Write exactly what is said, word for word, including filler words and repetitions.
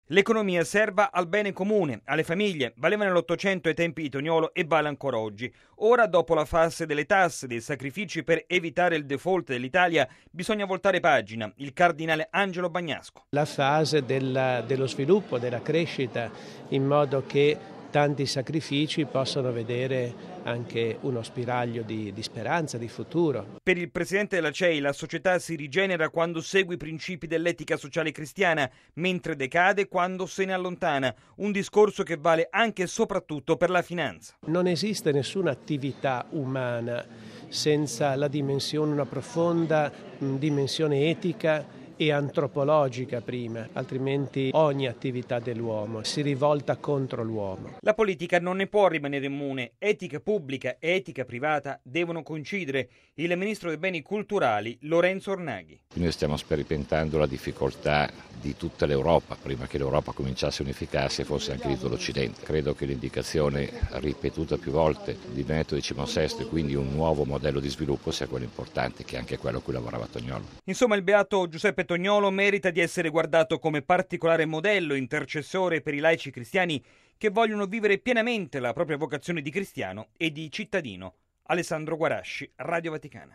L'economia serva al bene comune, alle famiglie, valeva nell'Ottocento ai tempi di Toniolo e vale ancora oggi. Ora, dopo la fase delle tasse, dei sacrifici per evitare il default dell'Italia, bisogna voltare pagina. Il cardinale Angelo Bagnasco. La fase della, dello sviluppo, della crescita, in modo che tanti sacrifici possono vedere anche uno spiraglio di, di speranza, di futuro. Per il presidente della C E I la società si rigenera quando segue i principi dell'etica sociale cristiana, mentre decade quando se ne allontana, un discorso che vale anche e soprattutto per la finanza. Non esiste nessuna attività umana senza la dimensione, una profonda mh, dimensione etica e antropologica prima, altrimenti ogni attività dell'uomo si rivolta contro l'uomo. La politica non ne può rimanere immune, etica pubblica e etica privata devono coincidere. Il ministro dei beni culturali Lorenzo Ornaghi. Noi stiamo sperimentando la difficoltà di tutta l'Europa, prima che l'Europa cominciasse a unificarsi e fosse anche di tutto l'Occidente. Credo che l'indicazione ripetuta più volte di Benedetto diciassette, e quindi un nuovo modello di sviluppo, sia quello importante, che è anche quello a cui lavorava Toniolo. Insomma, il beato Giuseppe Toniolo merita di essere guardato come particolare modello intercessore per i laici cristiani che vogliono vivere pienamente la propria vocazione di cristiano e di cittadino. Alessandro Guarasci, Radio Vaticana.